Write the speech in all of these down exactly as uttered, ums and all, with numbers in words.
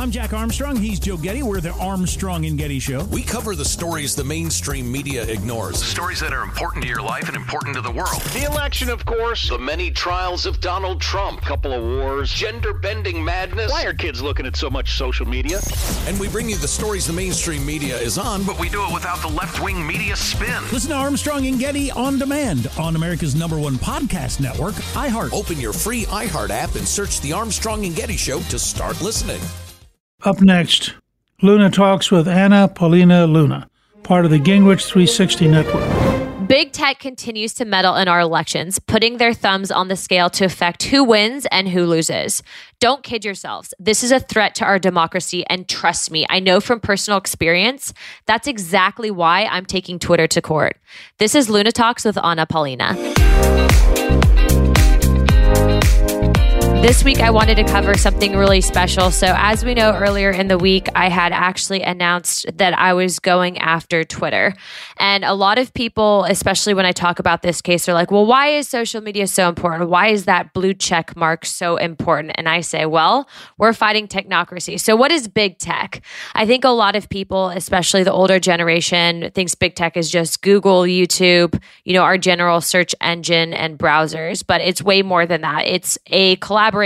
I'm Jack Armstrong. He's Joe Getty. We're the Armstrong and Getty Show. We cover the stories the mainstream media ignores. Stories that are important to your life and important to the world. The election, of course. The many trials of Donald Trump. Couple of wars. Gender-bending madness. Why are kids looking at so much social media? And we bring you the stories the mainstream media is on, But we do it without the left-wing media spin. Listen to Armstrong and Getty on demand on America's number one podcast network, iHeart. Open your free iHeart app and search The Armstrong and Getty Show to start listening. Up next, Luna talks with Anna Paulina Luna, part of the Gingrich three sixty network. Big tech continues to meddle in our elections, putting their thumbs on the scale to affect who wins and who loses. Don't kid yourselves. This is a threat to our democracy, and trust me, I know from personal experience, that's exactly why I'm taking Twitter to court. This is Luna Talks with Anna Paulina. This week, I wanted to cover something really special. So as we know, earlier in the week, I had actually announced that I was going after Twitter. And a lot of people, especially when I talk about this case, are like, well, why is social media so important? Why is that blue check mark so important? And I say, well, we're fighting technocracy. So what is big tech? I think a lot of people, especially the older generation, thinks big tech is just Google, YouTube, you know, our general search engine and browsers. But it's way more than that. It's a collaboration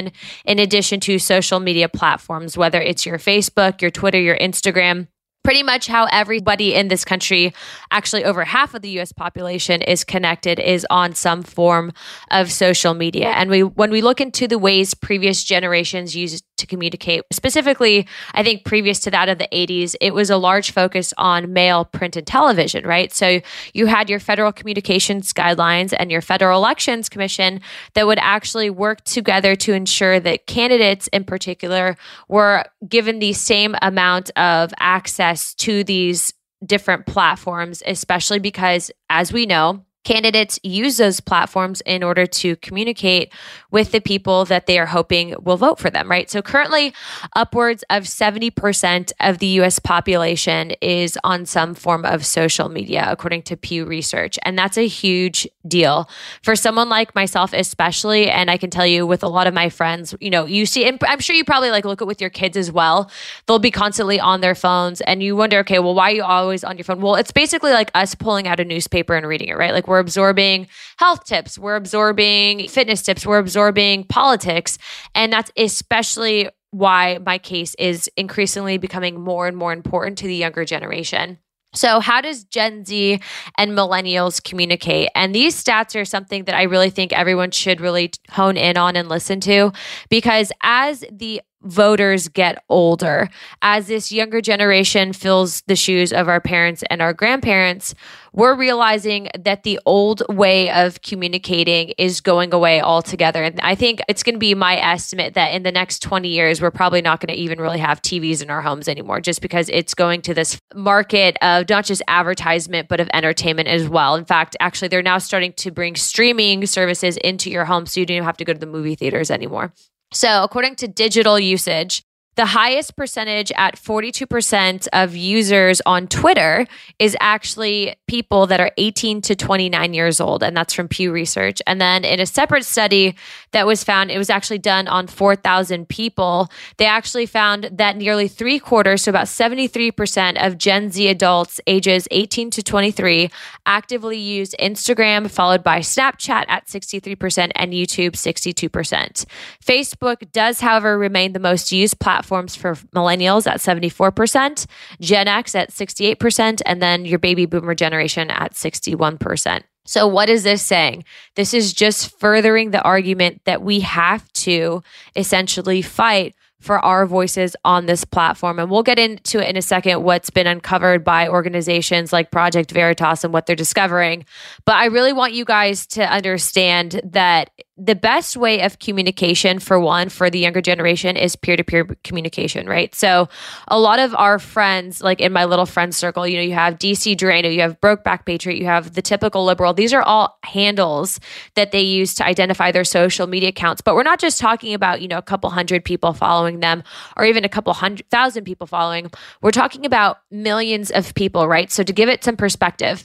in addition to social media platforms, whether it's your Facebook, your Twitter, your Instagram. Pretty much how everybody in this country, actually over half of the U S population, is connected is on some form of social media. And we, when we look into the ways previous generations used to communicate, specifically, I think previous to that of the eighties, it was a large focus on mail, print, and television, right? So you had your Federal Communications Guidelines and your Federal Elections Commission that would actually work together to ensure that candidates in particular were given the same amount of access to these different platforms, especially because, as we know, candidates use those platforms in order to communicate with the people that they are hoping will vote for them, right? So currently, upwards of seventy percent of the U S population is on some form of social media, according to Pew Research. And that's a huge deal for someone like myself, especially. And I can tell you with a lot of my friends, you know, you see, and I'm sure you probably like look at with your kids as well. They'll be constantly on their phones and you wonder, okay, well, why are you always on your phone? Well, it's basically like us pulling out a newspaper and reading it, right? Like we're absorbing health tips, we're absorbing fitness tips, we're absorbing politics. And that's especially why my case is increasingly becoming more and more important to the younger generation. So how does Gen Z and millennials communicate? And these stats are something that I really think everyone should really hone in on and listen to, because as the voters get older, as this younger generation fills the shoes of our parents and our grandparents, we're realizing that the old way of communicating is going away altogether. And I think it's going to be my estimate that in the next twenty years, we're probably not going to even really have T Vs in our homes anymore, just because it's going to this market of not just advertisement, but of entertainment as well. In fact, actually, they're now starting to bring streaming services into your home so you don't even have to go to the movie theaters anymore. So according to digital usage, the highest percentage at forty-two percent of users on Twitter is actually people that are eighteen to twenty-nine years old. And that's from Pew Research. And then in a separate study that was found, it was actually done on four thousand people. They actually found that nearly three quarters, so about seventy-three percent of Gen Z adults ages eighteen to twenty-three actively use Instagram, followed by Snapchat at sixty-three percent and YouTube sixty-two percent. Facebook does, however, remain the most used platform Platforms for millennials at seventy-four percent, Gen X at sixty-eight percent, and then your baby boomer generation at sixty-one percent. So what is this saying? This is just furthering the argument that we have to essentially fight for our voices on this platform. And we'll get into it in a second, what's been uncovered by organizations like Project Veritas and what they're discovering. But I really want you guys to understand that the best way of communication, for one, for the younger generation is peer-to-peer communication, right? So a lot of our friends, like in my little friend circle, you know, you have D C Durano, you have Brokeback Patriot, you have the typical liberal. These are all handles that they use to identify their social media accounts. But we're not just talking about, you know, a couple hundred people following them or even a couple hundred thousand people following. We're talking about millions of people, right? So to give it some perspective,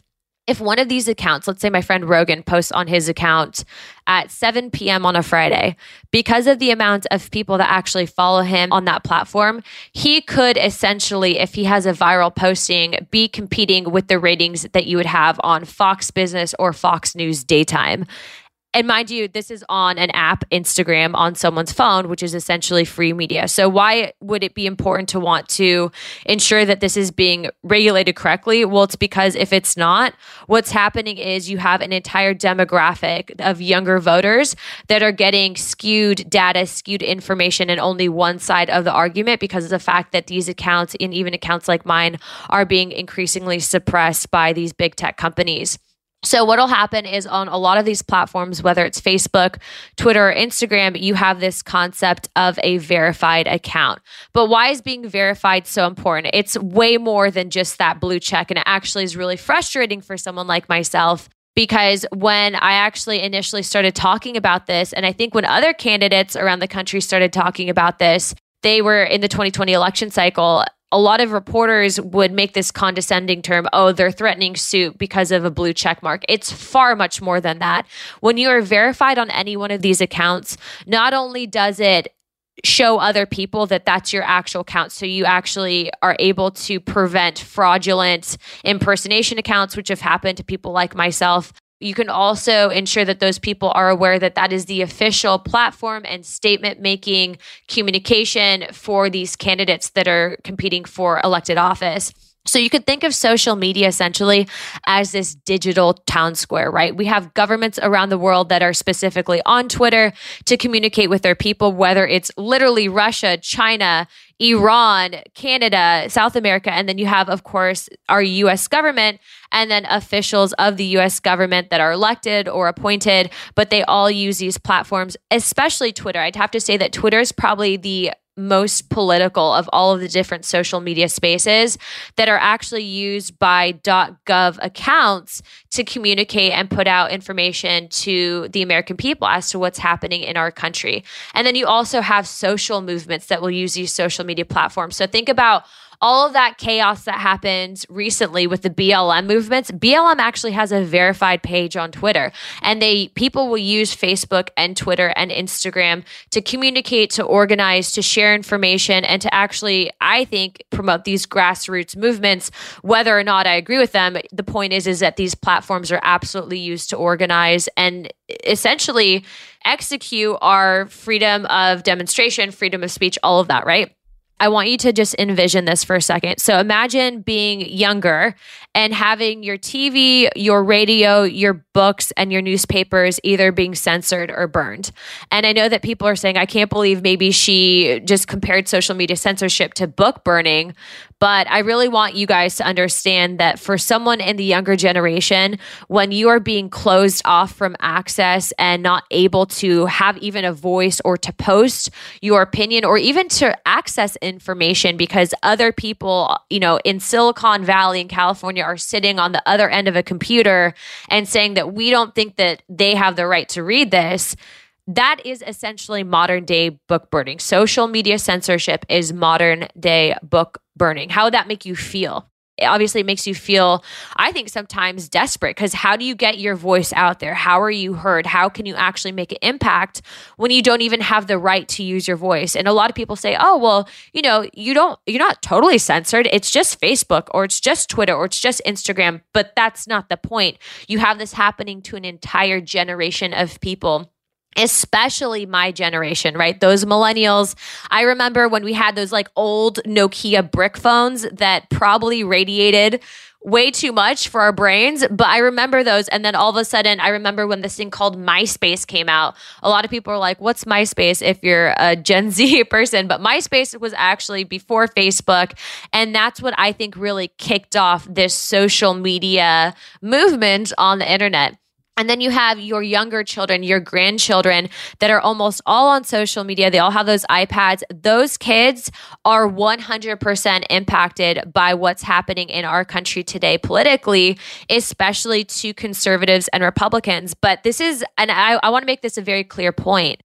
if one of these accounts, let's say my friend Rogan posts on his account at seven p.m. on a Friday, because of the amount of people that actually follow him on that platform, he could essentially, if he has a viral posting, be competing with the ratings that you would have on Fox Business or Fox News daytime. And mind you, this is on an app, Instagram, on someone's phone, which is essentially free media. So why would it be important to want to ensure that this is being regulated correctly? Well, it's because if it's not, what's happening is you have an entire demographic of younger voters that are getting skewed data, skewed information, and only one side of the argument because of the fact that these accounts, and even accounts like mine, are being increasingly suppressed by these big tech companies. So what'll happen is on a lot of these platforms, whether it's Facebook, Twitter, or Instagram, you have this concept of a verified account. But why is being verified so important? It's way more than just that blue check. And it actually is really frustrating for someone like myself, because when I actually initially started talking about this, and I think when other candidates around the country started talking about this, they were in the twenty twenty election cycle. A lot of reporters would make this condescending term, oh, they're threatening suit because of a blue check mark. It's far much more than that. When you are verified on any one of these accounts, not only does it show other people that that's your actual account, so you actually are able to prevent fraudulent impersonation accounts, which have happened to people like myself. You can also ensure that those people are aware that that is the official platform and statement-making communication for these candidates that are competing for elected office. So you could think of social media essentially as this digital town square, right? We have governments around the world that are specifically on Twitter to communicate with their people, whether it's literally Russia, China, Iran, Canada, South America, and then you have, of course, our U S government, and then officials of the U S government that are elected or appointed, but they all use these platforms, especially Twitter. I'd have to say that Twitter is probably the most political of all of the different social media spaces that are actually used by .gov accounts to communicate and put out information to the American people as to what's happening in our country. And then you also have social movements that will use these social media platforms. So think about all of that chaos that happened recently with the B L M movements. B L M actually has a verified page on Twitter, and they people will use Facebook and Twitter and Instagram to communicate, to organize, to share information, and to actually, I think, promote these grassroots movements. Whether or not I agree with them, the point is, is that these platforms are absolutely used to organize and essentially execute our freedom of demonstration, freedom of speech, all of that, right? I want you to just envision this for a second. So imagine being younger and having your T V, your radio, your books, and your newspapers either being censored or burned. And I know that people are saying, I can't believe maybe she just compared social media censorship to book burning. But I really want you guys to understand that for someone in the younger generation, when you are being closed off from access and not able to have even a voice or to post your opinion or even to access information because other people, you know, in Silicon Valley in California are sitting on the other end of a computer and saying that we don't think that they have the right to read this, that is essentially modern day book burning. Social media censorship is modern day book burning. How would that make you feel? It obviously makes you feel, I think, sometimes desperate, because how do you get your voice out there? How are you heard? How can you actually make an impact when you don't even have the right to use your voice? And a lot of people say, oh, well, you know, you don't, you're not totally censored. It's just Facebook or it's just Twitter or it's just Instagram. But that's not the point. You have this happening to an entire generation of people, especially my generation, right? Those millennials. I remember when we had those like old Nokia brick phones that probably radiated way too much for our brains, but I remember those. And then all of a sudden, I remember when this thing called MySpace came out. A lot of people are like, what's MySpace if you're a Gen Z person? But MySpace was actually before Facebook. And that's what I think really kicked off this social media movement on the internet. And then you have your younger children, your grandchildren that are almost all on social media. They all have those iPads. Those kids are one hundred percent impacted by what's happening in our country today politically, especially to conservatives and Republicans. But this is, and I, I want to make this a very clear point.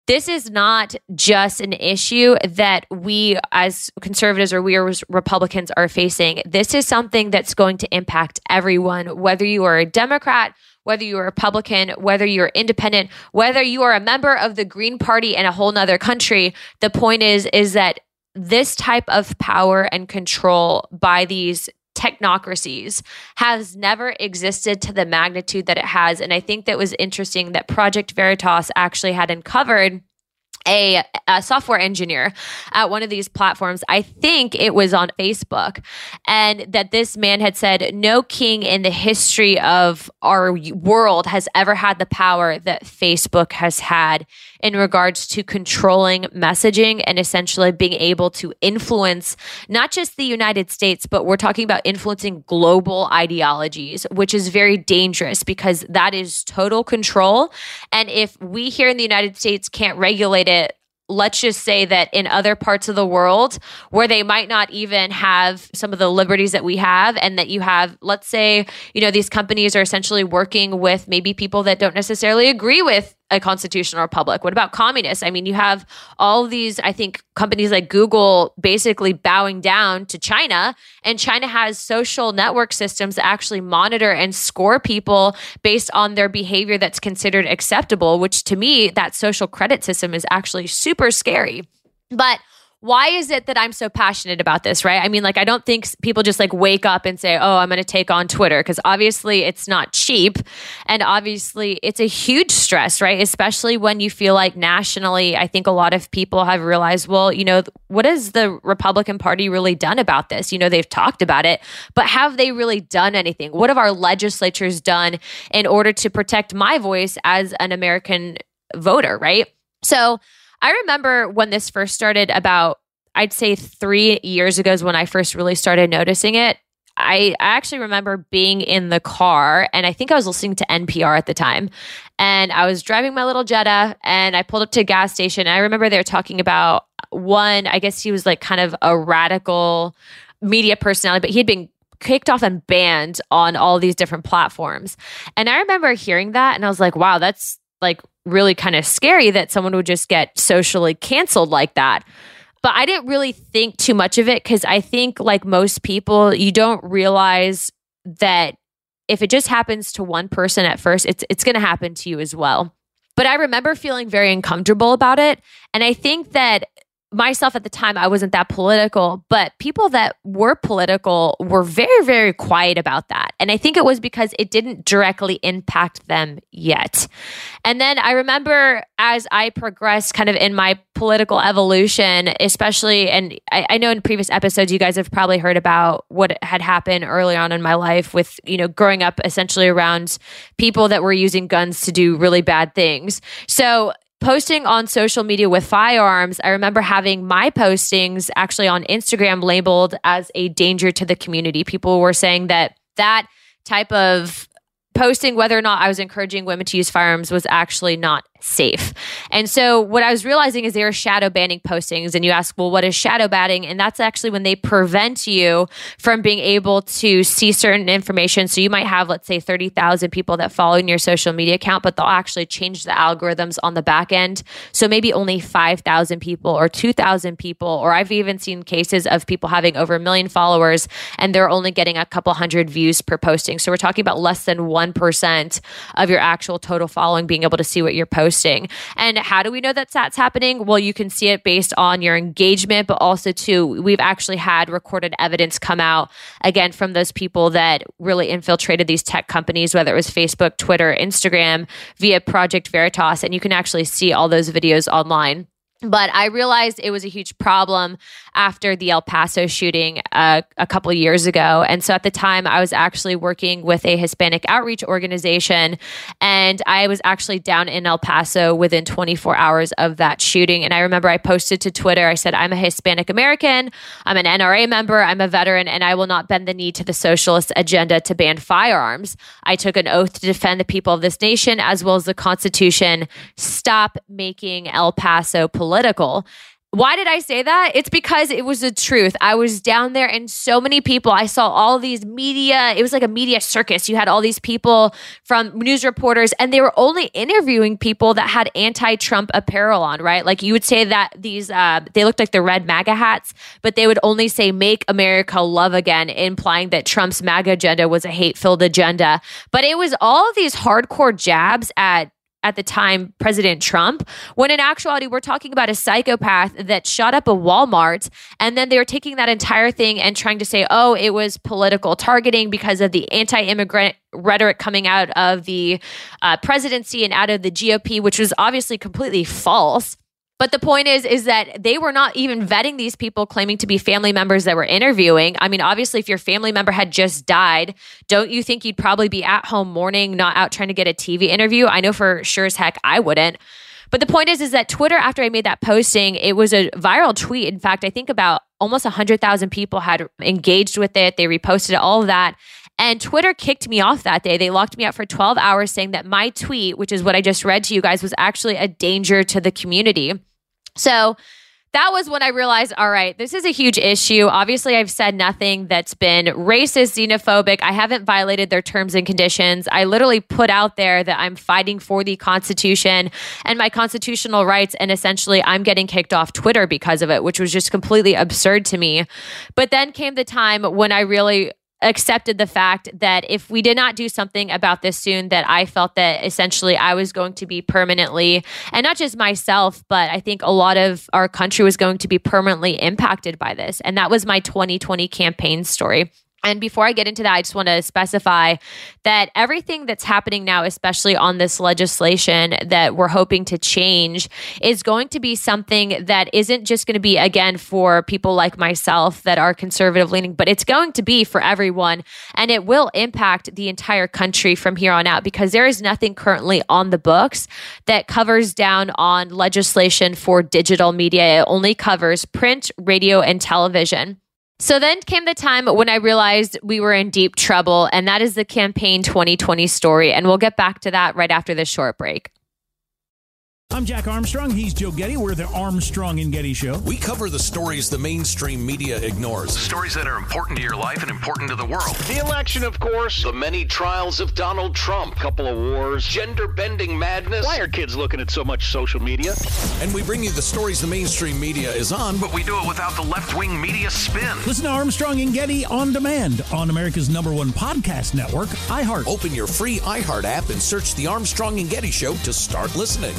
this is not just an issue that we as conservatives or we as Republicans are facing. This is something that's going to impact everyone, whether you are a Democrat, whether you're a Republican, whether you're independent, whether you are a member of the Green Party in a whole nother country. The point is, is that this type of power and control by these technocracies has never existed to the magnitude that it has. And I think that was interesting that Project Veritas actually had uncovered A, a software engineer at one of these platforms. I think it was on Facebook, and that this man had said, no king in the history of our world has ever had the power that Facebook has had in regards to controlling messaging and essentially being able to influence not just the United States, but we're talking about influencing global ideologies, which is very dangerous because that is total control. And if we here in the United States can't regulate it, let's just say that in other parts of the world where they might not even have some of the liberties that we have, and that you have, let's say, you know, these companies are essentially working with maybe people that don't necessarily agree with a constitutional republic. What about communists? I mean, you have all of these, I think, companies like Google basically bowing down to China, and China has social network systems that actually monitor and score people based on their behavior that's considered acceptable, which to me, that social credit system is actually super scary. But why is it that I'm so passionate about this, right? I mean, like, I don't think people just like wake up and say, oh, I'm going to take on Twitter, because obviously it's not cheap. And obviously it's a huge stress, right? Especially when you feel like nationally, I think a lot of people have realized, well, you know, what has the Republican Party really done about this? You know, they've talked about it, but have they really done anything? What have our legislatures done in order to protect my voice as an American voter, right? So I remember when this first started about, I'd say three years ago is when I first really started noticing it. I, I actually remember being in the car, and I think I was listening to N P R at the time. And I was driving my little Jetta, and I pulled up to a gas station. I remember they were talking about one, I guess he was like kind of a radical media personality, but he had been kicked off and banned on all these different platforms. And I remember hearing that, and I was like, wow, that's like really kind of scary that someone would just get socially canceled like that. But I didn't really think too much of it, because I think, like most people, you don't realize that if it just happens to one person at first, it's it's going to happen to you as well. But I remember feeling very uncomfortable about it. And I think that myself at the time, I wasn't that political, but people that were political were very, very quiet about that. And I think it was because it didn't directly impact them yet. And then I remember as I progressed kind of in my political evolution, especially, and I, I know in previous episodes, you guys have probably heard about what had happened early on in my life with, you know, growing up essentially around people that were using guns to do really bad things. So posting on social media with firearms, I remember having my postings actually on Instagram labeled as a danger to the community. People were saying that that type of posting, whether or not I was encouraging women to use firearms, was actually not safe. And so what I was realizing is they were shadow banning postings. And you ask, well, what is shadow banning? And that's actually when they prevent you from being able to see certain information. So you might have, let's say, thirty thousand people that follow in your social media account, but they'll actually change the algorithms on the back end. So maybe only five thousand people or two thousand people, or I've even seen cases of people having over a million followers and they're only getting a couple hundred views per posting. So we're talking about less than one percent of your actual total following being able to see what you're posting. And how do we know that that's happening? Well, you can see it based on your engagement, but also too, we've actually had recorded evidence come out again from those people that really infiltrated these tech companies, whether it was Facebook, Twitter, Instagram, via Project Veritas, and you can actually see all those videos online. But I realized it was a huge problem after the El Paso shooting uh, a couple of years ago. And so at the time, I was actually working with a Hispanic outreach organization, and I was actually down in El Paso within twenty-four hours of that shooting. And I remember I posted to Twitter, I said, I'm a Hispanic American, I'm an N R A member, I'm a veteran, and I will not bend the knee to the socialist agenda to ban firearms. I took an oath to defend the people of this nation as well as the Constitution. Stop making El Paso political. Political. Why did I say that? It's because it was the truth. I was down there and so many people, I saw all these media, it was like a media circus. You had all these people from news reporters and they were only interviewing people that had anti-Trump apparel on, right? Like you would say that these, uh, they looked like the red MAGA hats, but they would only say make America love again, implying that Trump's MAGA agenda was a hate-filled agenda. But it was all of these hardcore jabs at at the time, President Trump, when in actuality, we're talking about a psychopath that shot up a Walmart. And then they were taking that entire thing and trying to say, oh, it was political targeting because of the anti-immigrant rhetoric coming out of the uh, presidency and out of the G O P, which was obviously completely false. But the point is, is that they were not even vetting these people claiming to be family members that were interviewing. I mean, obviously, if your family member had just died, don't you think you'd probably be at home mourning, not out trying to get a T V interview? I know for sure as heck I wouldn't. But the point is, is that Twitter, after I made that posting, it was a viral tweet. In fact, I think about almost one hundred thousand people had engaged with it. They reposted it, all of that. And Twitter kicked me off that day. They locked me up for twelve hours saying that my tweet, which is what I just read to you guys, was actually a danger to the community. So that was when I realized, all right, this is a huge issue. Obviously, I've said nothing that's been racist, xenophobic. I haven't violated their terms and conditions. I literally put out there that I'm fighting for the Constitution and my constitutional rights. And essentially, I'm getting kicked off Twitter because of it, which was just completely absurd to me. But then came the time when I really accepted the fact that if we did not do something about this soon, that I felt that essentially I was going to be permanently, and not just myself, but I think a lot of our country was going to be permanently impacted by this. And that was my twenty twenty campaign story. And before I get into that, I just want to specify that everything that's happening now, especially on this legislation that we're hoping to change, is going to be something that isn't just going to be, again, for people like myself that are conservative leaning, but it's going to be for everyone. And it will impact the entire country from here on out, because there is nothing currently on the books that covers down on legislation for digital media. It only covers print, radio, and television. So then came the time when I realized we were in deep trouble, and that is the campaign twenty twenty story. And we'll get back to that right after this short break. I'm Jack Armstrong. He's Joe Getty. We're the Armstrong and Getty Show. We cover the stories the mainstream media ignores. Stories that are important to your life and important to the world. The election, of course. The many trials of Donald Trump. Couple of wars. Gender-bending madness. Why are kids looking at so much social media? And we bring you the stories the mainstream media is on, But we do it without the left-wing media spin. Listen to Armstrong and Getty on demand on America's number one podcast network, iHeart. open your free iHeart app and search the Armstrong and Getty Show to start listening.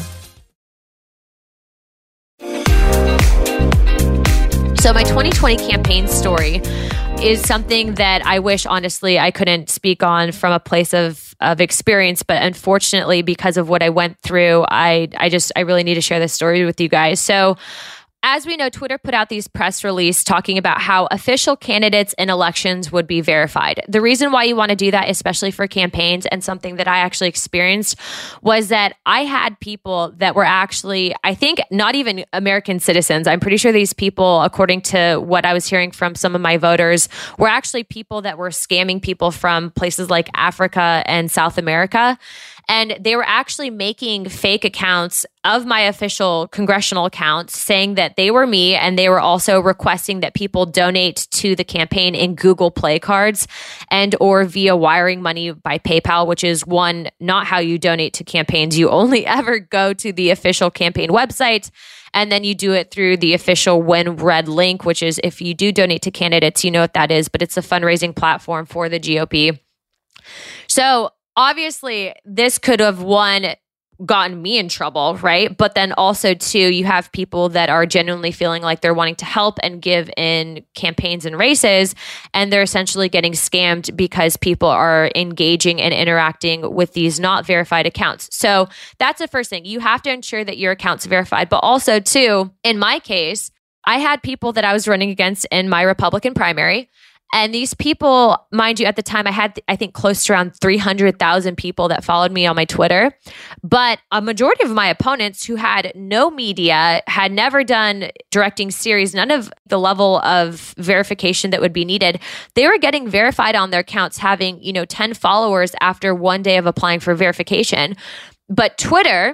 So my twenty twenty campaign story is something that I wish, honestly, I couldn't speak on from a place of, of experience. But unfortunately, because of what I went through, I, I just, I really need to share this story with you guys. So as we know, Twitter put out these press releases talking about how official candidates in elections would be verified. The reason why you want to do that, especially for campaigns, and something that I actually experienced, was that I had people that were actually, I think, not even American citizens. I'm pretty sure these people, according to what I was hearing from some of my voters, were actually people that were scamming people from places like Africa and South America. And they were actually making fake accounts of my official congressional accounts saying that they were me, and they were also requesting that people donate to the campaign in Google Play cards and or via wiring money by PayPal, which is one, not how you donate to campaigns. You only ever go to the official campaign website, and then you do it through the official Win Red link, which is, if you do donate to candidates, you know what that is, but it's a fundraising platform for the G O P. So obviously, this could have, one, gotten me in trouble, right? But then also, two, you have people that are genuinely feeling like they're wanting to help and give in campaigns and races, and they're essentially getting scammed because people are engaging and interacting with these not verified accounts. So that's the first thing. You have to ensure that your account's verified. But also, two, in my case, I had people that I was running against in my Republican primary. And these people, mind you, at the time I had, I think, close to around three hundred thousand people that followed me on my Twitter. But a majority of my opponents who had no media, had never done directing series, none of the level of verification that would be needed, they were getting verified on their accounts, having, you know, ten followers after one day of applying for verification. But Twitter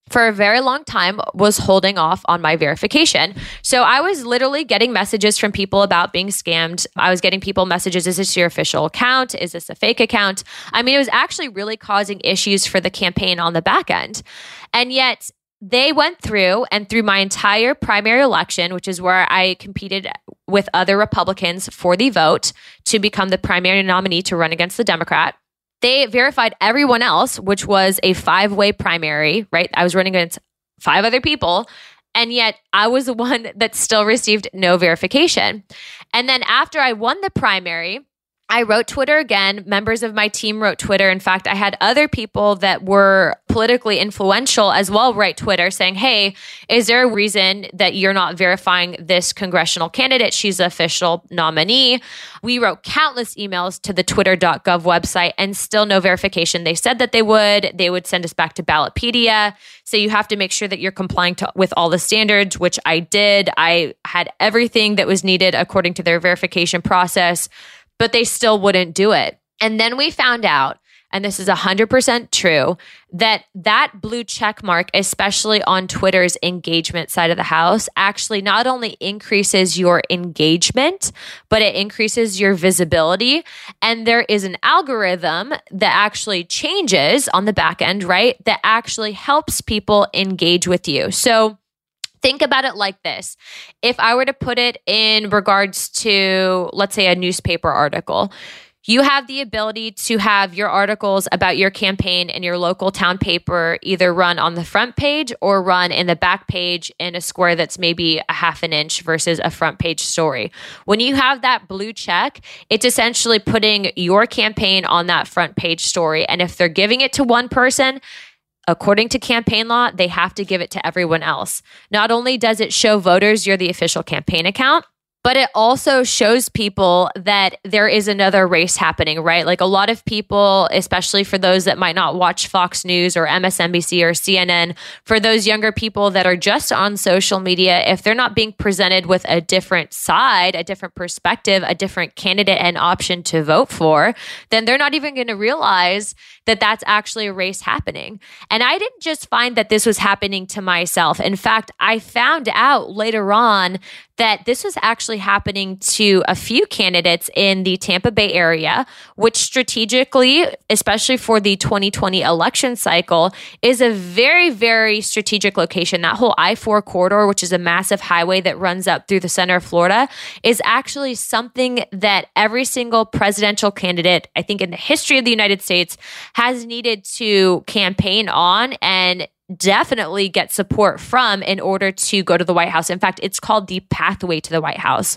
for a very long time was holding off on my verification. So I was literally getting messages from people about being scammed. I was getting people messages, is this your official account? Is this a fake account? I mean, it was actually really causing issues for the campaign on the back end. And yet they went through and through my entire primary election, which is where I competed with other Republicans for the vote to become the primary nominee to run against the Democrat. They verified everyone else, which was a five-way primary, right? I was running against five other people, and yet I was the one that still received no verification. And then after I won the primary, I wrote Twitter again. Members of my team wrote Twitter. In fact, I had other people that were politically influential as well write Twitter saying, hey, is there a reason that you're not verifying this congressional candidate? She's the official nominee. We wrote countless emails to the twitter dot gov website and still no verification. They said that they would. They would send us back to Ballotpedia. So you have to make sure that you're complying to, with all the standards, which I did. I had everything that was needed according to their verification process, but they still wouldn't do it. And then we found out, and this is one hundred percent true, that that blue check mark, especially on Twitter's engagement side of the house, actually not only increases your engagement, but it increases your visibility. And there is an algorithm that actually changes on the back end, right? That actually helps people engage with you. So think about it like this. If I were to put it in regards to, let's say, a newspaper article, you have the ability to have your articles about your campaign in your local town paper either run on the front page or run in the back page in a square that's maybe a half an inch versus a front page story. When you have that blue check, it's essentially putting your campaign on that front page story. And if they're giving it to one person, according to campaign law, they have to give it to everyone else. Not only does it show voters you're the official campaign account, but it also shows people that there is another race happening, right? Like a lot of people, especially for those that might not watch Fox News or M S N B C or C N N, for those younger people that are just on social media, if they're not being presented with a different side, a different perspective, a different candidate and option to vote for, then they're not even going to realize that that's actually a race happening. And I didn't just find that this was happening to myself. In fact, I found out later on that this was actually happening to a few candidates in the Tampa Bay area, which strategically, especially for the twenty twenty election cycle, is a very, very strategic location. That whole I four corridor, which is a massive highway that runs up through the center of Florida, is actually something that every single presidential candidate, I think in the history of the United States, has needed to campaign on and definitely get support from in order to go to the White House. In fact, it's called the pathway to the White House.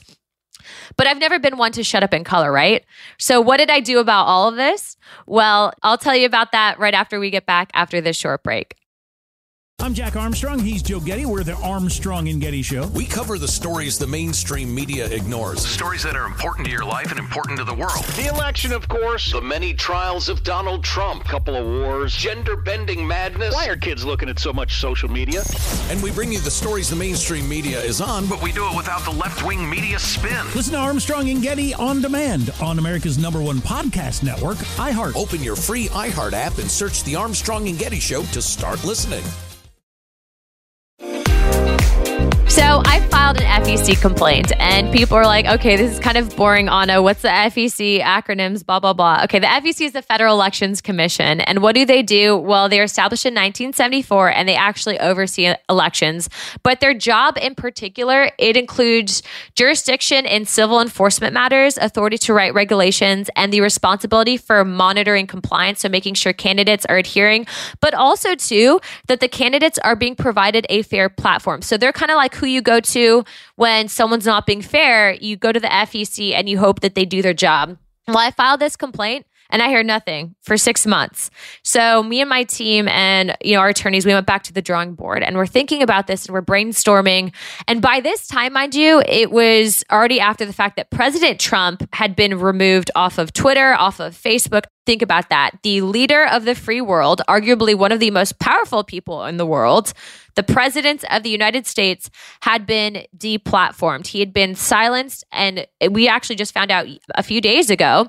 But I've never been one to shut up in color, right? So what did I do about all of this? Well, I'll tell you about that right after we get back after this short break. I'm Jack Armstrong. He's Joe Getty. We're the Armstrong and Getty Show. We cover the stories the mainstream media ignores. Stories that are important to your life and important to the world. The election, of course. The many trials of Donald Trump. Couple of wars. Gender-bending madness. Why are kids looking at so much social media? And we bring you the stories the mainstream media is on, But we do it without the left-wing media spin. Listen to Armstrong and Getty on demand on America's number one podcast network, iHeart. open your free iHeart app and search The Armstrong and Getty Show to start listening. So I filed an F E C complaint and people are like, okay, this is kind of boring, Anna. What's the F E C acronyms, blah, blah, blah. Okay, the F E C is the Federal Elections Commission. And what do they do? Well, they were established in nineteen seventy-four and they actually oversee elections. But their job in particular, it includes jurisdiction in civil enforcement matters, authority to write regulations, and the responsibility for monitoring compliance. So making sure candidates are adhering, but also too, that the candidates are being provided a fair platform. So they're kind of like who you go to when someone's not being fair. You go to the F E C and you hope that they do their job. Well, I filed this complaint and I heard nothing for six months. So me and my team and you know our attorneys, we went back to the drawing board and we're thinking about this and we're brainstorming. And by this time, mind you, it was already after the fact that President Trump had been removed off of Twitter, off of Facebook. Think about that. The leader of the free world, arguably one of the most powerful people in the world, the president of the United States, had been deplatformed. He had been silenced. And we actually just found out a few days ago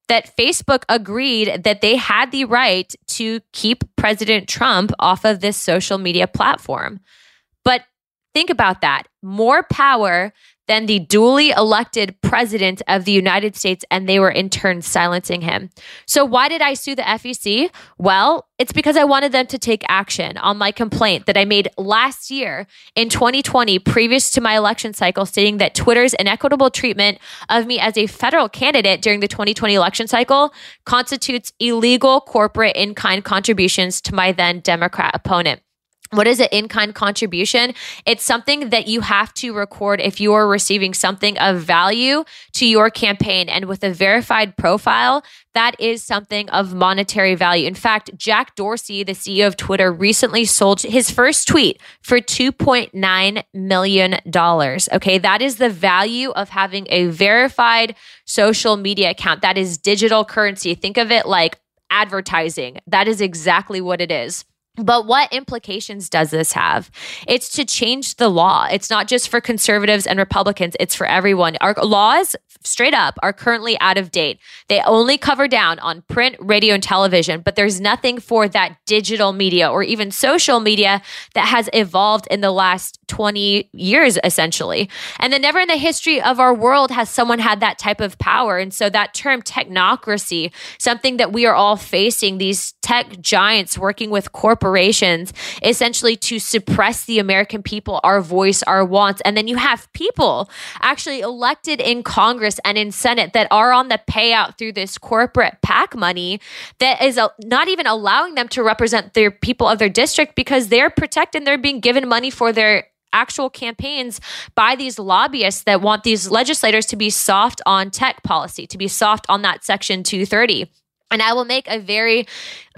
that Facebook agreed that they had the right to keep President Trump off of this social media platform. But think about that. More power than the duly elected president of the United States, and they were in turn silencing him. So why did I sue the F E C? Well, it's because I wanted them to take action on my complaint that I made last year in twenty twenty, previous to my election cycle, stating that Twitter's inequitable treatment of me as a federal candidate during the twenty twenty election cycle constitutes illegal corporate in-kind contributions to my then Democrat opponent. What is an in-kind contribution? It's something that you have to record if you are receiving something of value to your campaign. And with a verified profile, that is something of monetary value. In fact, Jack Dorsey, the C E O of Twitter, recently sold his first tweet for two point nine million dollars. Okay, that is the value of having a verified social media account. That is digital currency. Think of it like advertising. That is exactly what it is. But what implications does this have? It's to change the law. It's not just for conservatives and Republicans. It's for everyone. Our laws, straight up, are currently out of date. They only cover down on print, radio, and television, but there's nothing for that digital media or even social media that has evolved in the last twenty years, essentially. And then never in the history of our world has someone had that type of power. And so that term technocracy, something that we are all facing, these tech giants working with corporations, essentially to suppress the American people, our voice, our wants. And then you have people actually elected in Congress and in Senate that are on the payout through this corporate PAC money that is not even allowing them to represent their people of their district because they're protected. They're being given money for their actual campaigns by these lobbyists that want these legislators to be soft on tech policy, to be soft on that Section two thirty. And I will make a very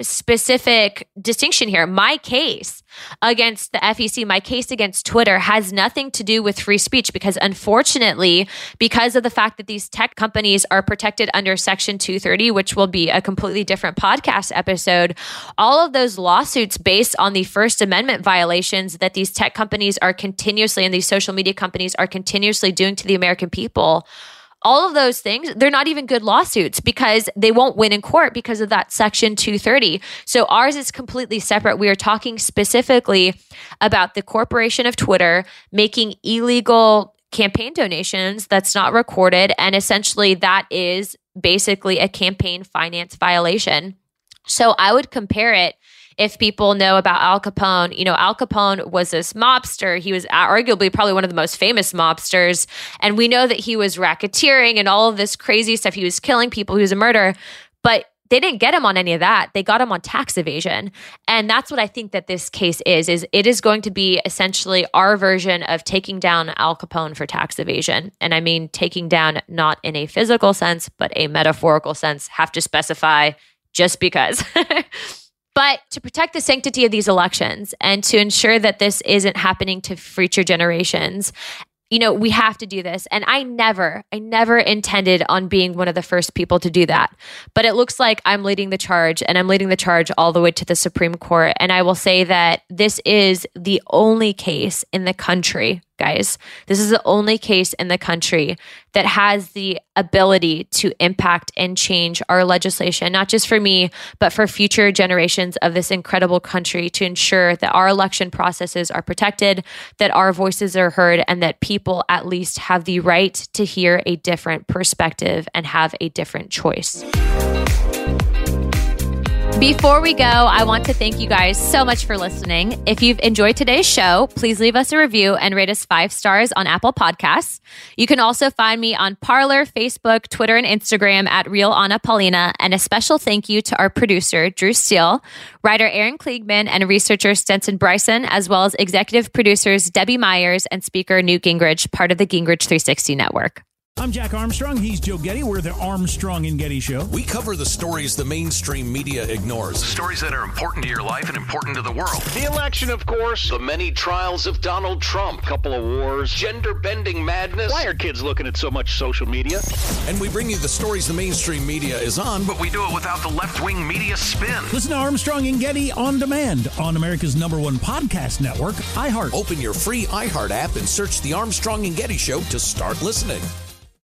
specific distinction here. My case against the F E C, my case against Twitter has nothing to do with free speech because unfortunately, because of the fact that these tech companies are protected under Section two thirty, which will be a completely different podcast episode, all of those lawsuits based on the First Amendment violations that these tech companies are continuously and these social media companies are continuously doing to the American people, all of those things, they're not even good lawsuits because they won't win in court because of that Section two thirty. So ours is completely separate. We are talking specifically about the corporation of Twitter making illegal campaign donations that's not recorded. And essentially that is basically a campaign finance violation. So I would compare it. If people know about Al Capone, you know, Al Capone was this mobster. He was arguably probably one of the most famous mobsters. And we know that he was racketeering and all of this crazy stuff. He was killing people. He was a murderer. But they didn't get him on any of that. They got him on tax evasion. And that's what I think that this case is, is it is going to be essentially our version of taking down Al Capone for tax evasion. And I mean, taking down not in a physical sense, but a metaphorical sense. Have to specify just because. But to protect the sanctity of these elections and to ensure that this isn't happening to future generations, you know, we have to do this. And I never, I never intended on being one of the first people to do that. But it looks like I'm leading the charge, and I'm leading the charge all the way to the Supreme Court. And I will say that this is the only case in the country, guys. This is the only case in the country that has the ability to impact and change our legislation, not just for me, but for future generations of this incredible country, to ensure that our election processes are protected, that our voices are heard, and that people at least have the right to hear a different perspective and have a different choice. Before we go, I want to thank you guys so much for listening. If you've enjoyed today's show, please leave us a review and rate us five stars on Apple Podcasts. You can also find me on Parler, Facebook, Twitter, and Instagram at Real Anna Paulina. And a special thank you to our producer, Drew Steele, writer Aaron Kliegman, and researcher Stenson Bryson, as well as executive producers Debbie Myers and speaker Newt Gingrich, part of the Gingrich three sixty Network. I'm Jack Armstrong. He's Joe Getty. We're the Armstrong and Getty Show. We cover the stories the mainstream media ignores. Stories that are important to your life and important to the world. The election, of course. The many trials of Donald Trump. Couple of wars. Gender-bending madness. Why are kids looking at so much social media? And we bring you the stories the mainstream media is on, But we do it without the left-wing media spin. Listen to Armstrong and Getty on demand on America's number one podcast network, iHeart. Open your free iHeart app and search the Armstrong and Getty Show to start listening.